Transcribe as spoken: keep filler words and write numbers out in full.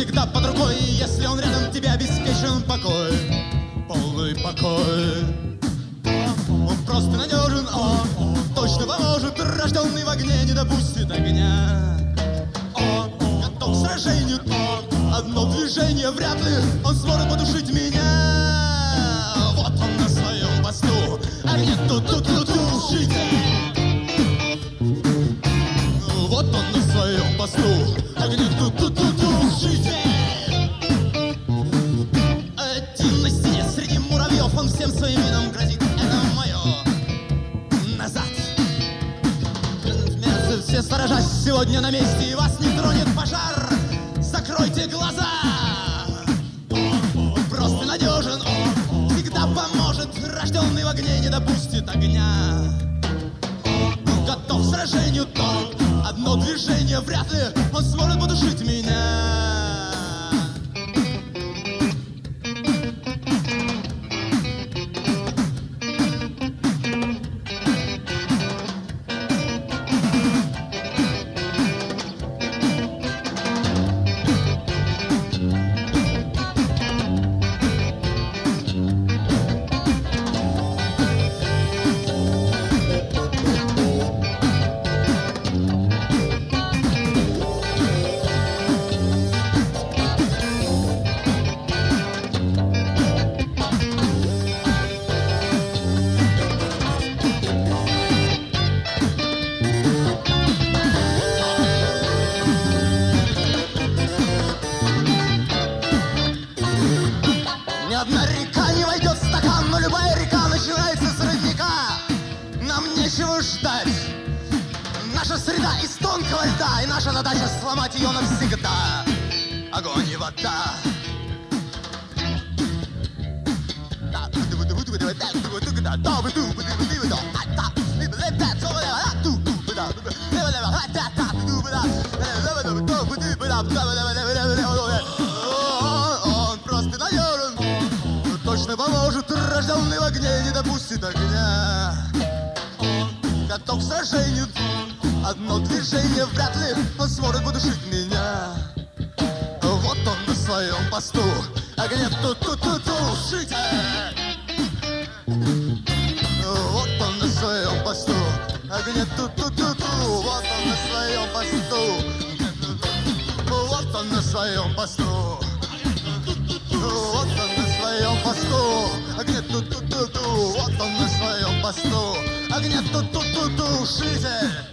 всегда под рукой. И если он рядом, тебе обеспечен покой, полный покой. Он просто надежен, он точно поможет. Рожденный в огне не допустит огня. Он готов к сражению, одно движение вряд ли он сможет потушить меня. Вот он на своем посту, а нет тут-тут-тут-тушите. Вот он на своем посту, а нет тут-тут-тут-тушите. Один на стене среди муравьев, он всем своим видом грозит. Это мое. Назад. Все сторожась сегодня на месте, и вас не тронет пожар. Закройте глаза. Он просто надежен, он всегда поможет. Рожденный в огне не допустит огня. Он готов к сражению, то одно движение вряд ли он сможет потушить меня. Ни одна река не войдет в стакан, но любая река начинается с родника. Нам нечего ждать. Наша среда из тонкого льда, и наша задача сломать ее навсегда. Огонь и вода. Он просто надежен, точно поможет. Рожденный в огне не допустит огня. Он готов к сражению, одно движение вряд ли он сможет потушить меня. Вот он на своем посту, огня тут-тут-тут-тушите. Вот он на своем посту, огня тут-тут-тут-ту. Вот он на своем посту, вот он на своем посту. Вот он на своем посту, огня тут-тут-тут-ту. Вот он на своем посту, огня тут-тут-тут-тушите.